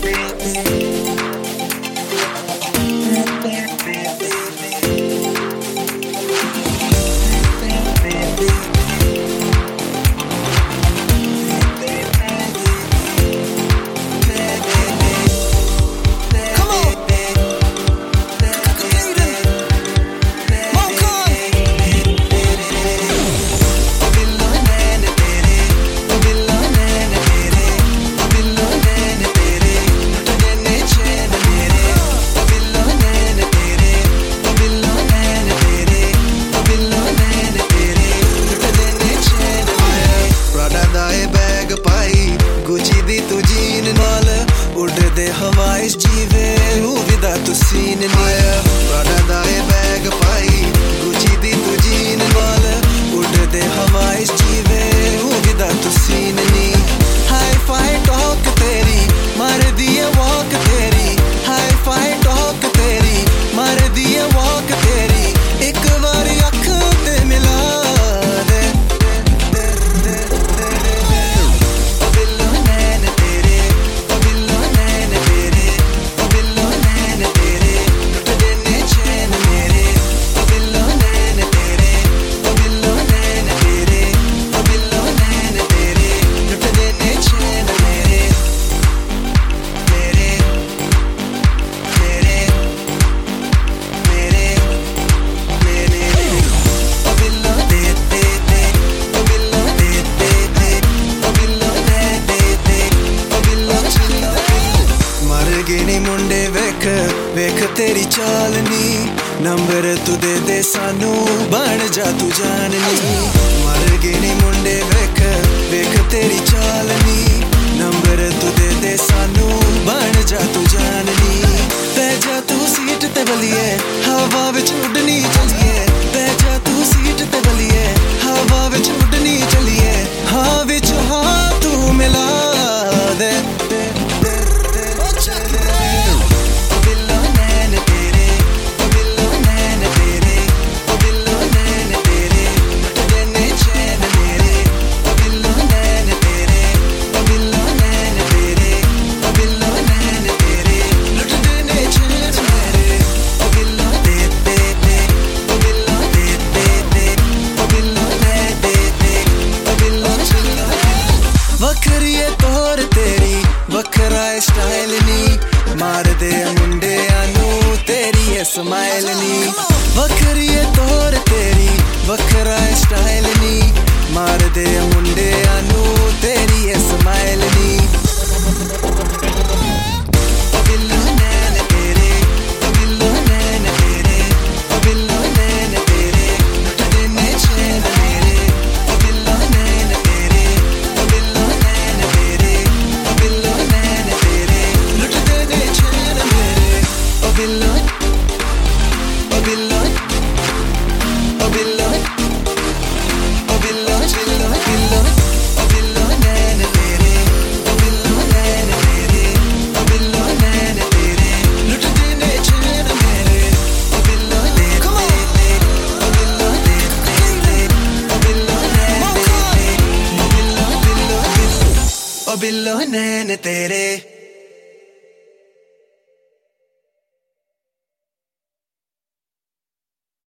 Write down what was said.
हवाई जीवे विदा तू सीन आया प्राड़ा दाए बैग पाई गुची दी तू जीन वाल उड़ दे हवाई जीवे विदा तू सीन नी हाई फाई टॉक तेरी मार दिए वॉक तेरी हाई फाई टॉक तेरी मार दिए वॉक तेरी एक बार अख ते मिला दे मुंडे वेख वेख तेरी चालनी नंबर तू दे सानू बन जा तू जाननी मर गिनी मुंडे वेख वेख तेरी चालनी नंबर तू दे सानू बन जा तू जाननी पै जा तू सीट ते बलिए हवा विच उड़नी चलिए पै जा तू सीट ते बलिए हवा विच उड़नी चलिए हाँ विच हाँ तू मिला दे वखरी तोर तेरी वखरा स्टाइल नी मार दे मुंडे आनू तेरी स्माइल नी वखरी तोर तेरी वखरा स्टाइल नी मार दे मुंडे आनू तेरी स्माइल नी बिल्लो नैन तेरे